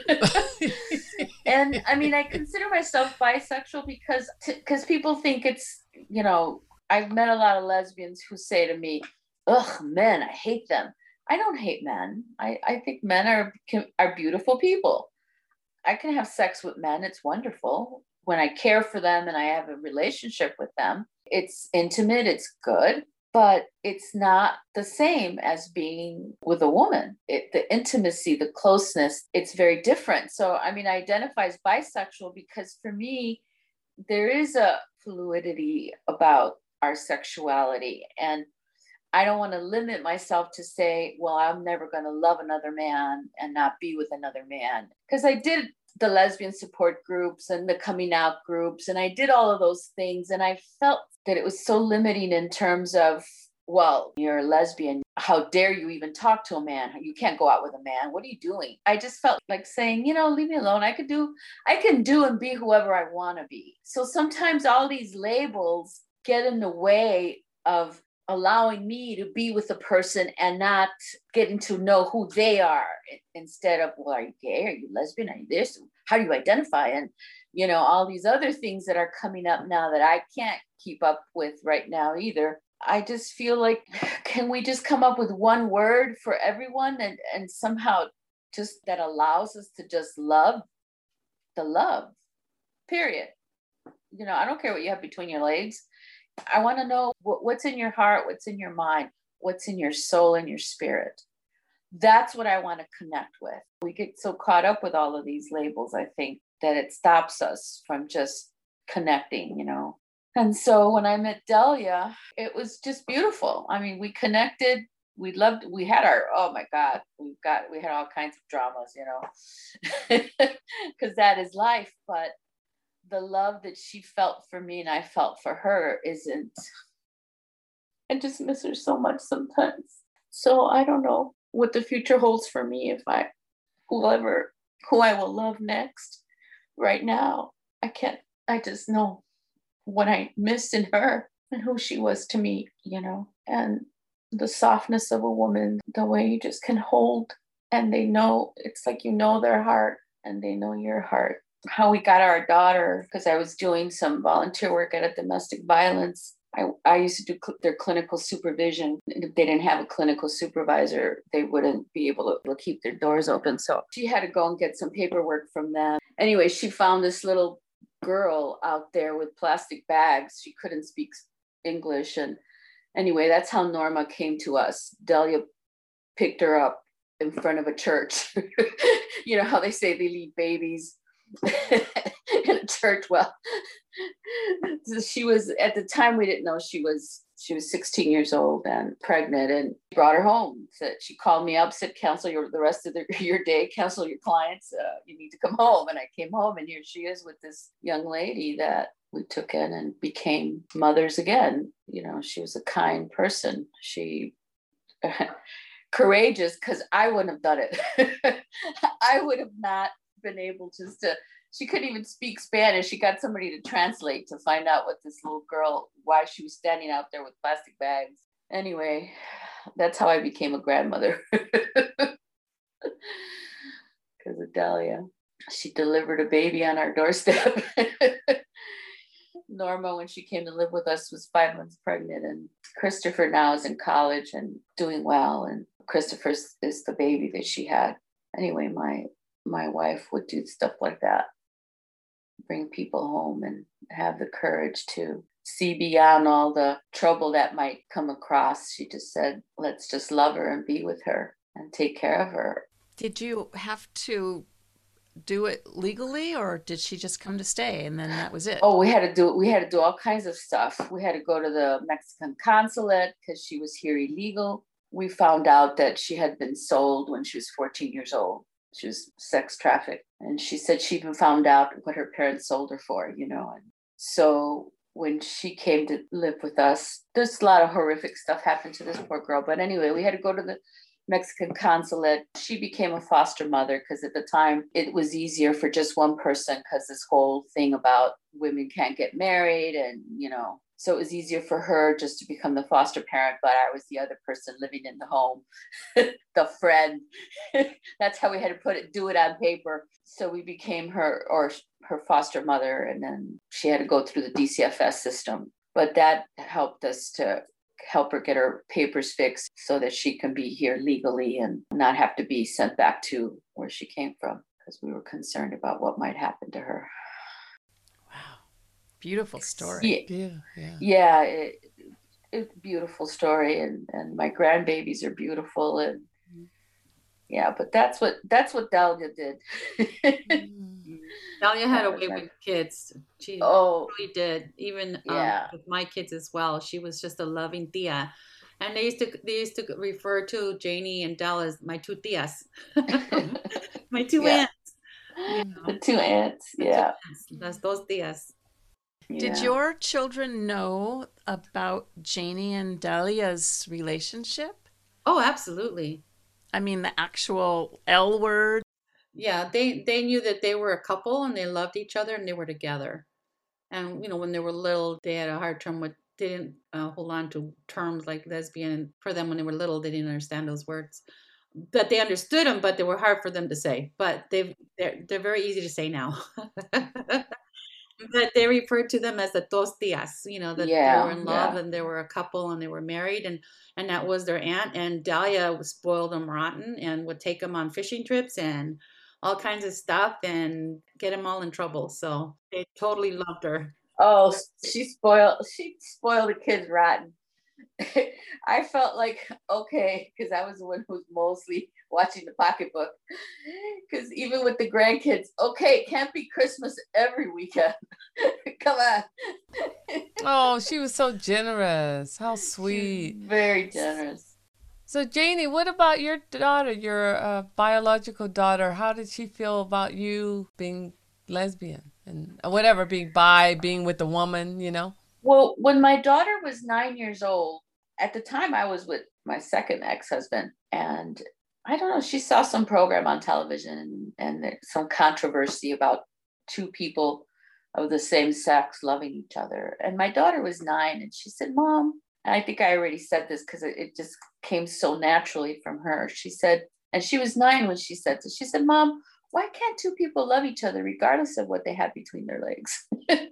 And I mean, I consider myself bisexual because people think it's, you know, I've met a lot of lesbians who say to me, ugh, men, I hate them. I don't hate men. I think men are beautiful people. I can have sex with men. It's wonderful. When I care for them and I have a relationship with them, it's intimate, it's good, but it's not the same as being with a woman. The intimacy, the closeness, it's very different. So, I mean, I identify as bisexual because for me, there is a fluidity about our sexuality. And I don't want to limit myself to say, well, I'm never going to love another man and not be with another man. Because I did the lesbian support groups and the coming out groups, and I did all of those things. And I felt that it was so limiting in terms of, well, you're a lesbian. How dare you even talk to a man? You can't go out with a man. What are you doing? I just felt like saying, you know, leave me alone. I can do and be whoever I want to be. So sometimes all these labels get in the way of allowing me to be with a person and not getting to know who they are, instead of, well, are you gay? Are you lesbian? Are you this? How do you identify? And, you know, all these other things that are coming up now that I can't keep up with right now either. I just feel like, can we just come up with one word for everyone and somehow just that allows us to just love the love, period. I don't care what you have between your legs. I want to know what's in your heart, what's in your mind, what's in your soul and your spirit. That's what I want to connect with. We get so caught up with all of these labels, I think, that it stops us from just connecting. And so when I met Delia, it was just beautiful. I mean, we connected. We had oh my God, we had all kinds of dramas, because that is life. But the love that she felt for me and I felt for her I just miss her so much sometimes. So I don't know what the future holds for me, who I will love next. Right now, I just know what I missed in her and who she was to me, and the softness of a woman, the way you just can hold, and it's like their heart and they know your heart. How we got our daughter, because I was doing some volunteer work at a domestic violence. I used to do their clinical supervision. If they didn't have a clinical supervisor, they wouldn't be able to keep their doors open. So she had to go and get some paperwork from them. Anyway, she found this little girl out there with plastic bags. She couldn't speak English. And anyway, that's how Norma came to us. Delia picked her up in front of a church. You know how they say they leave babies in a church? Well, so she was, at the time we didn't know she was 16 years old and pregnant, and brought her home. She called me up, said, cancel the rest of your day, cancel your clients, you need to come home. And I came home, and here she is with this young lady that we took in and became mothers again. She was a kind person. She courageous, because I wouldn't have done it. I would have not been able she couldn't even speak Spanish. She got somebody to translate to find out what this little girl, why she was standing out there with plastic bags. Anyway, that's how I became a grandmother. Because of Delia. She delivered a baby on our doorstep. Norma, when she came to live with us, was 5 months pregnant, and Christopher now is in college and doing well. And Christopher is the baby that she had. Anyway, my wife would do stuff like that, bring people home and have the courage to see beyond all the trouble that might come across. She just said, let's just love her and be with her and take care of her. Did you have to do it legally, or did she just come to stay and then that was it? Oh, we had to do all kinds of stuff. We had to go to the Mexican consulate because she was here illegal. We found out that she had been sold when she was 14 years old. She was sex trafficked. And she said she even found out what her parents sold her for, And so when she came to live with us, there's a lot of horrific stuff happened to this poor girl. But anyway, we had to go to the Mexican consulate. She became a foster mother because at the time it was easier for just one person, because this whole thing about women can't get married and, so it was easier for her just to become the foster parent, but I was the other person living in the home, the friend. That's how we had to do it on paper. So we became her foster mother, and then she had to go through the DCFS system. But that helped us to help her get her papers fixed so that she can be here legally and not have to be sent back to where she came from, because we were concerned about what might happen to her. Beautiful story. Yeah, it's a beautiful story, and my grandbabies are beautiful, and yeah, but that's what Delia did. Delia had a way with kids. She really did. Even with my kids as well. She was just a loving tia, and they used to refer to Janie and Delia as my two tias, my two aunts. The two aunts. Yeah, that's those tias. Yeah. Did your children know about Janie and Delia's relationship? Oh, absolutely. I mean, the actual L word. Yeah, they knew that they were a couple and they loved each other and they were together. And, when they were little, they had a hard time they didn't hold on to terms like lesbian. For them, when they were little, they didn't understand those words. But they understood them, but they were hard for them to say. But they're very easy to say now. But they referred to them as the dos tias, that they were in love and they were a couple and they were married, and that was their aunt. And Delia was spoiled and rotten and would take them on fishing trips and all kinds of stuff and get them all in trouble. So they totally loved her. Oh, she spoiled the kids rotten. I felt like, okay, because I was the one who was mostly watching the pocketbook. Because even with the grandkids, okay, it can't be Christmas every weekend. Come on. Oh, she was so generous. How sweet. Very generous. So, Janie, what about your daughter, your biological daughter? How did she feel about you being lesbian and whatever, being bi, being with a woman, you know? Well, when my daughter was 9 years old, at the time I was with my second ex-husband, and I don't know, she saw some program on television and some controversy about two people of the same sex loving each other. And my daughter was 9, and she said, Mom, and I think I already said this because it just came so naturally from her. She said, and she was 9 when she said this, she said, Mom, why can't two people love each other regardless of what they have between their legs?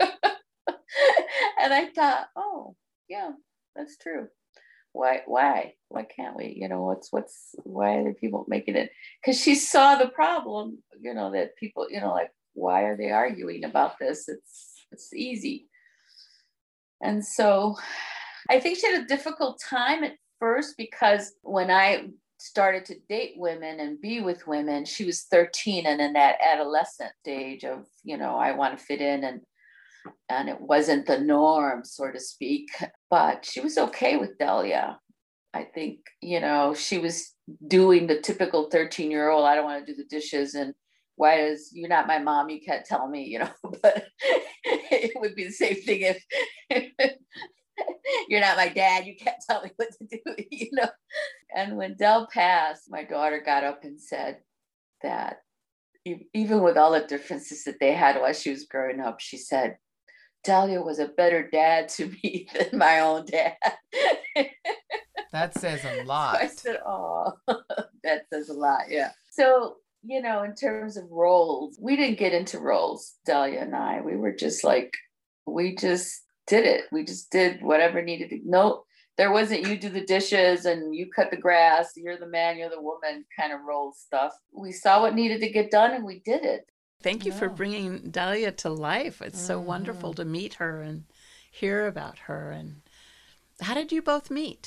And I thought, oh, yeah, that's true. Why can't we? You know, why are the people making it? Because she saw the problem, you know, that people, you know, like, why are they arguing about this? It's easy. And so I think she had a difficult time at first, because when I started to date women and be with women, she was 13 and in that adolescent stage of, you know, I want to fit in, and it wasn't the norm, so to speak. But she was okay with Delia. I think, you know, she was doing the typical 13-year-old, I don't want to do the dishes, and you're not my mom, you can't tell me, you know. But it would be the same thing if you're not my dad, you can't tell me what to do, you know. And when Del passed, my daughter got up and said that even with all the differences that they had while she was growing up, she said, Delia was a better dad to me than my own dad. That says a lot. So I said, oh, that says a lot, yeah. So, you know, in terms of roles, we didn't get into roles, Delia and I. We were just like, we just did it. We just did whatever needed to. No, there wasn't you do the dishes and you cut the grass, you're the man, you're the woman kind of role stuff. We saw what needed to get done and we did it. Thank you for bringing Delia to life. It's so wonderful to meet her and hear about her. And how did you both meet?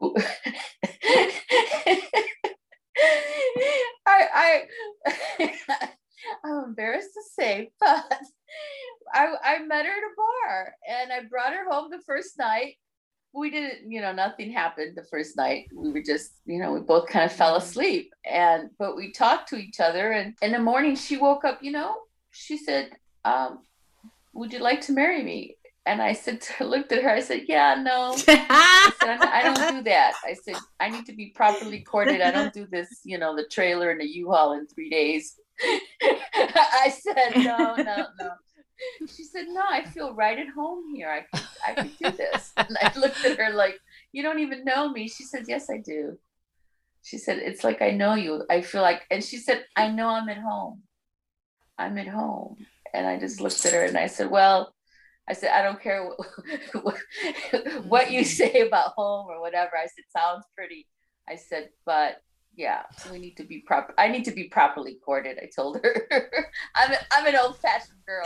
I'm embarrassed to say, but I met her at a bar and I brought her home the first night. We didn't, you know, nothing happened the first night. We were just, you know, we both kind of fell asleep, but we talked to each other. And in the morning she woke up, you know, she said, would you like to marry me? And I said, looked at her, I said, yeah, no. I said, I don't do that. I said, I need to be properly courted. I don't do this, you know, the trailer and the U-Haul in 3 days. I said, no. She said, no, I feel right at home here. I could do this. And I looked at her like, you don't even know me. She said, yes, I do. She said, it's like I know you. I feel like, and she said, I know I'm at home. I'm at home. And I just looked at her and I said, well, I said, I don't care what you say about home or whatever. I said, sounds pretty. I said, but yeah, we need to be proper. I need to be properly courted. I told her. I'm an old-fashioned girl.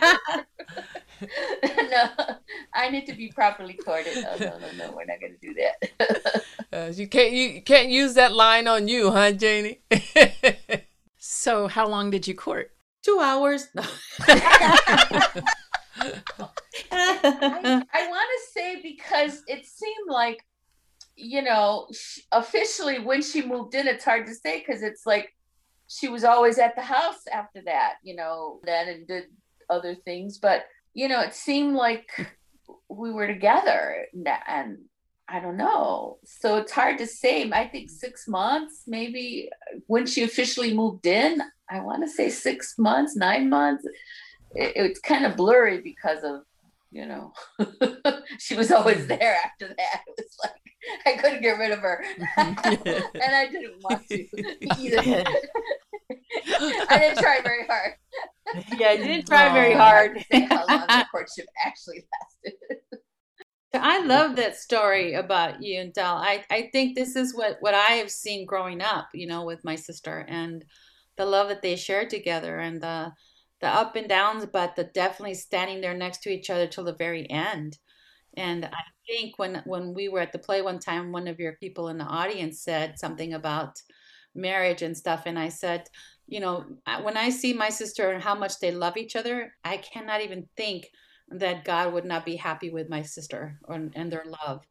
No, I need to be properly courted. No, we're not going to do that. You can't use that line on you, huh, Janie? So how long did you court? 2 hours. I want to say because it seemed like, you know, officially when she moved in, it's hard to say because it's like she was always at the house after that, you know, then and did other things. But, you know, it seemed like we were together and I don't know. So it's hard to say. I think 6 months, maybe when she officially moved in, I want to say 6 months, 9 months. It's kind of blurry because of, you know, she was always there after that. It was like, I couldn't get rid of her. And I didn't want to either. I didn't try very hard. Yeah, I didn't try very hard. How long the courtship actually lasted. I love that story about you and Del. I think this is what I have seen growing up, you know, with my sister and the love that they shared together and the the up and downs, but the definitely standing there next to each other till the very end. And I think when we were at the play one time, one of your people in the audience said something about marriage and stuff. And I said, when I see my sister and how much they love each other, I cannot even think that God would not be happy with my sister and their love.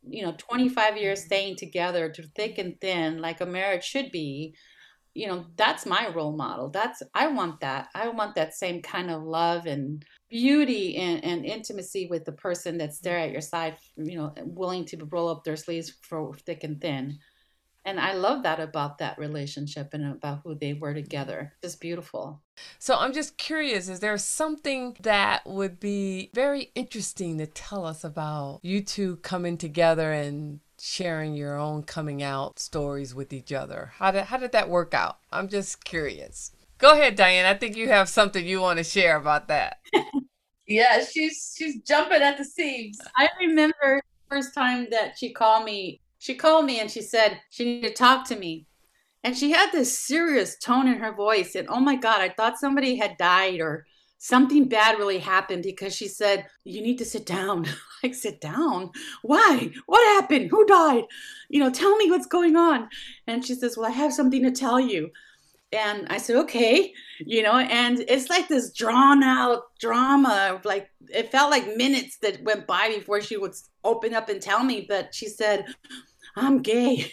25 years staying together through thick and thin, like a marriage should be. That's my role model. I want that. I want that same kind of love and beauty and intimacy with the person that's there at your side, willing to roll up their sleeves for thick and thin. And I love that about that relationship and about who they were together. Just beautiful. So I'm just curious, is there something that would be very interesting to tell us about you two coming together and sharing your own coming out stories with each other? How did that work out? I'm just curious. Go ahead, Diane. I think you have something you want to share about that. Yeah, she's jumping at the seams. I remember the first time that she called me and she said she needed to talk to me. And she had this serious tone in her voice. And oh my God, I thought somebody had died or something bad really happened, because she said, you need to sit down. Like, sit down? Why? What happened? Who died? Tell me what's going on. And she says, well, I have something to tell you. And I said, okay, and it's like this drawn out drama. Like, it felt like minutes that went by before she would open up and tell me. But she said, I'm gay.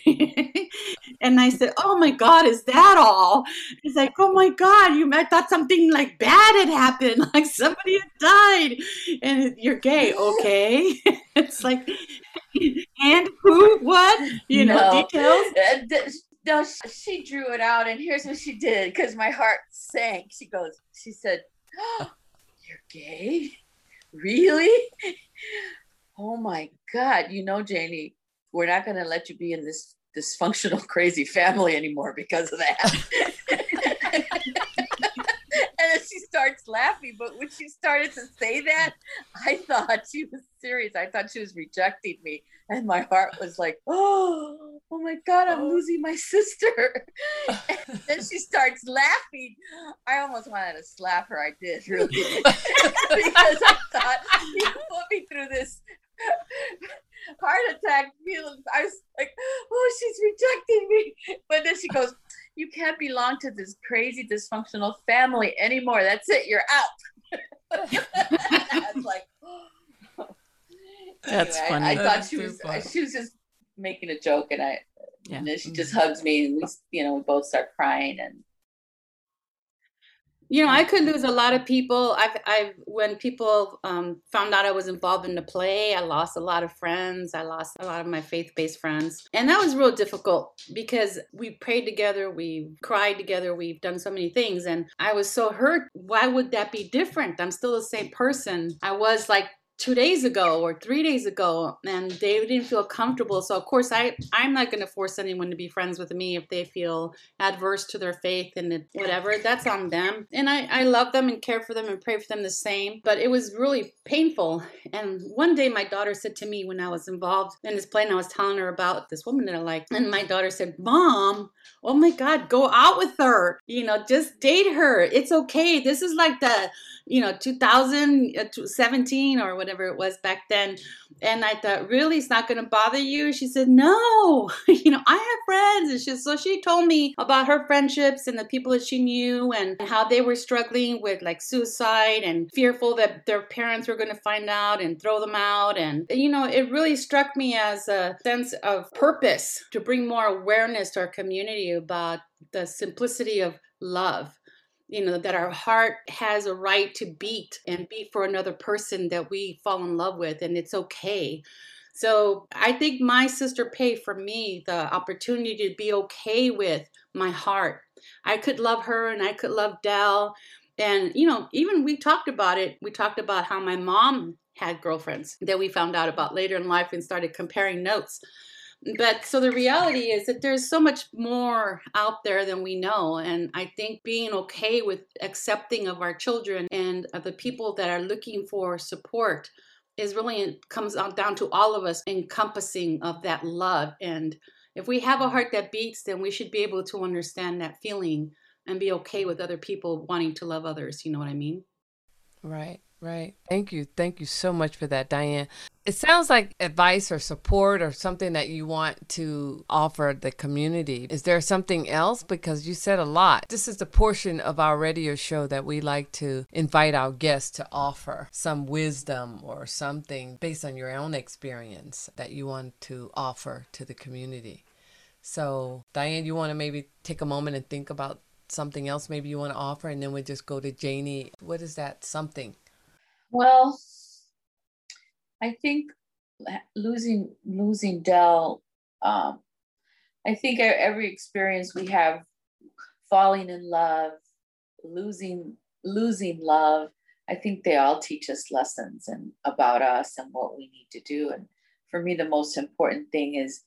And I said, oh my God, is that all? It's like, oh my God, I thought something like bad had happened, like somebody had died, and you're gay, okay? It's like, and who, what, details? No, she drew it out, and here's what she did, because my heart sank. She said, oh, you're gay? Really? Oh my God, Janie, we're not going to let you be in this dysfunctional, crazy family anymore because of that. And then she starts laughing. But when she started to say that, I thought she was serious. I thought she was rejecting me. And my heart was like, oh my God, I'm losing my sister. And then she starts laughing. I almost wanted to slap her. I did, really. Because I thought, you put me through this heart attack feeling. I was like, oh, she's rejecting me. But then she goes, you can't belong to this crazy dysfunctional family anymore. That's it, you're out. I was like, oh. That's anyway, funny. I thought she was just making a joke, and then she just hugs me, and we both start crying. And I could lose a lot of people. When people found out I was involved in the play, I lost a lot of friends. I lost a lot of my faith-based friends. And that was real difficult because we prayed together, we cried together, we've done so many things. And I was so hurt. Why would that be different? I'm still the same person I was like 2 days ago or 3 days ago, and they didn't feel comfortable. So of course I'm not going to force anyone to be friends with me if they feel adverse to their faith, and whatever, that's on them. And I love them and care for them and pray for them the same. But it was really painful. And one day my daughter said to me, when I was involved in this play and I was telling her about this woman that I liked, and my daughter said, Mom, oh my God, go out with her, just date her. It's okay. This is like the 2017 or whatever it was back then. And I thought, really, it's not going to bother you? She said, no, I have friends. And so she told me about her friendships and the people that she knew and how they were struggling with like suicide and fearful that their parents were going to find out and throw them out. And, it really struck me as a sense of purpose to bring more awareness to our community about the simplicity of love. That our heart has a right to beat for another person that we fall in love with, and it's okay. So I think my sister paid for me the opportunity to be okay with my heart. I could love her and I could love Del. And, even we talked about it. We talked about how my mom had girlfriends that we found out about later in life and started comparing notes. But so the reality is that there's so much more out there than we know. And I think being okay with accepting of our children and of the people that are looking for support is really comes down to all of us encompassing of that love. And if we have a heart that beats, then we should be able to understand that feeling and be okay with other people wanting to love others. You know what I mean? Right, right. Thank you. Thank you so much for that, Diane. It sounds like advice or support or something that you want to offer the community. Is there something else? Because you said a lot. This is the portion of our radio show that we like to invite our guests to offer some wisdom or something based on your own experience that you want to offer to the community. So, Diane, you want to maybe take a moment and think about something else maybe you want to offer, and then we just go to Janie. What is that something? Well, I think losing Del, I think every experience we have, falling in love, losing love, I think they all teach us lessons and about us and what we need to do. And for me, the most important thing is,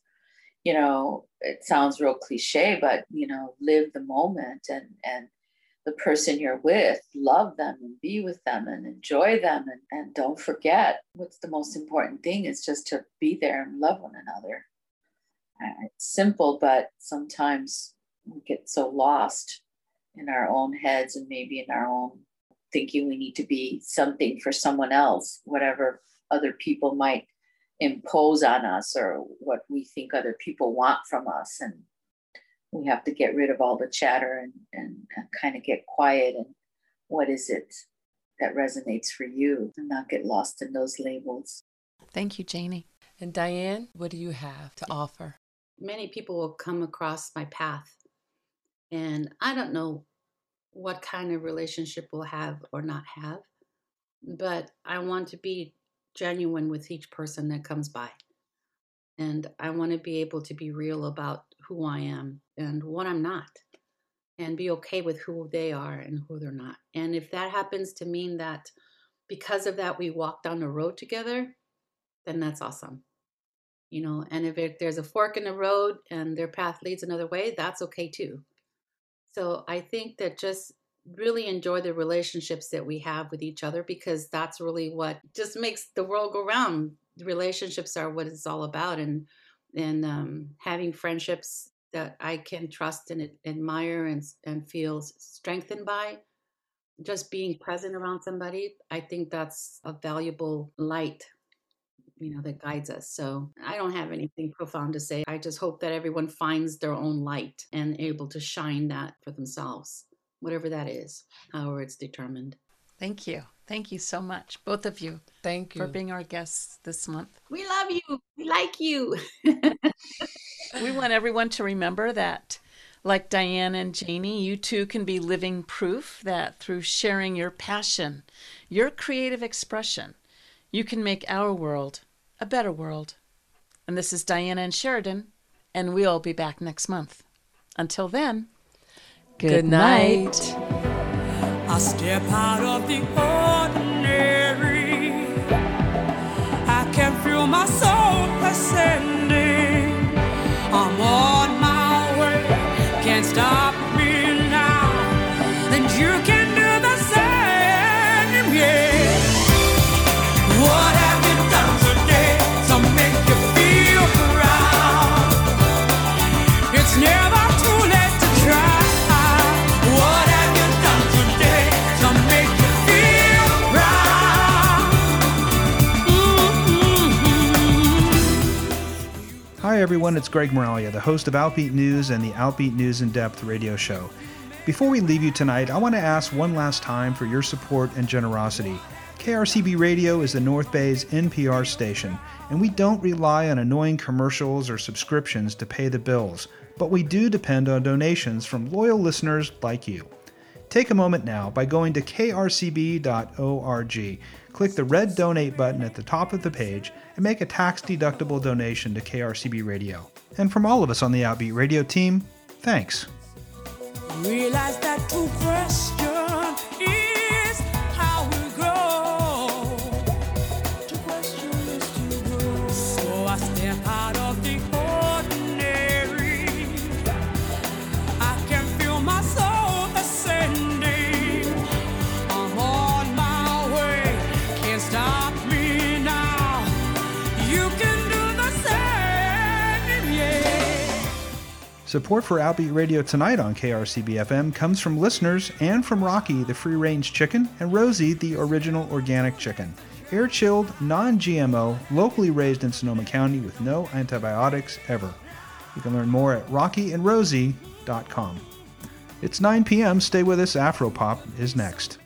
it sounds real cliche, but, live the moment and the person you're with, love them and be with them and enjoy them. And don't forget, what's the most important thing is just to be there and love one another. It's simple, but sometimes we get so lost in our own heads and maybe in our own thinking we need to be something for someone else, whatever other people might impose on us or what we think other people want from us. And we have to get rid of all the chatter and kind of get quiet. And what is it that resonates for you, and not get lost in those labels. Thank you, Janie. And Diane, what do you have to offer? Many people will come across my path, and I don't know what kind of relationship we'll have or not have, but I want to be genuine with each person that comes by. And I want to be able to be real about who I am and what I'm not, and be okay with who they are and who they're not. And if that happens to mean that because of that we walk down the road together, then that's awesome. And if there's a fork in the road and their path leads another way, that's okay too. So I think that just really enjoy the relationships that we have with each other, because that's really what just makes the world go round. Relationships are what it's all about, and having friendships that I can trust and admire and feel strengthened by, just being present around somebody, I think that's a valuable light, that guides us. So I don't have anything profound to say. I just hope that everyone finds their own light and able to shine that for themselves, whatever that is, however it's determined. Thank you. Thank you so much, both of you. Thank you for being our guests this month. We love you. We like you. We want everyone to remember that, like Diane and Janie, you too can be living proof that through sharing your passion, your creative expression, you can make our world a better world. And this is Diana and Sheridan, and we'll be back next month. Until then, good night. I step out of the ordinary. I can feel my soul ascending. I'm on my way, can't stop me now. And you can do the same, yeah. What have you done today to make you feel proud? It's never too late to try. What have you done today to make you feel proud? Hi everyone, it's Greg Moralia, the host of Outbeat News and the Outbeat News in Depth radio show. Before we leave you tonight, I want to ask one last time for your support and generosity. KRCB Radio is the North Bay's NPR station, and we don't rely on annoying commercials or subscriptions to pay the bills, but we do depend on donations from loyal listeners like you. Take a moment now by going to krcb.org. Click the red donate button at the top of the page and make a tax-deductible donation to KRCB Radio. And from all of us on the Outbeat Radio team, thanks. Realize that true question is how we grow. To question is to grow. So I step out of the ordinary. I can feel my soul ascending. I'm on my way, can't stop me now. You can do the same, yeah. Support for Outbeat Radio Tonight on KRCB-FM comes from listeners and from Rocky, the free-range chicken, and Rosie, the original organic chicken. Air-chilled, non-GMO, locally raised in Sonoma County with no antibiotics ever. You can learn more at rockyandrosie.com. It's 9 p.m. Stay with us. Afropop is next.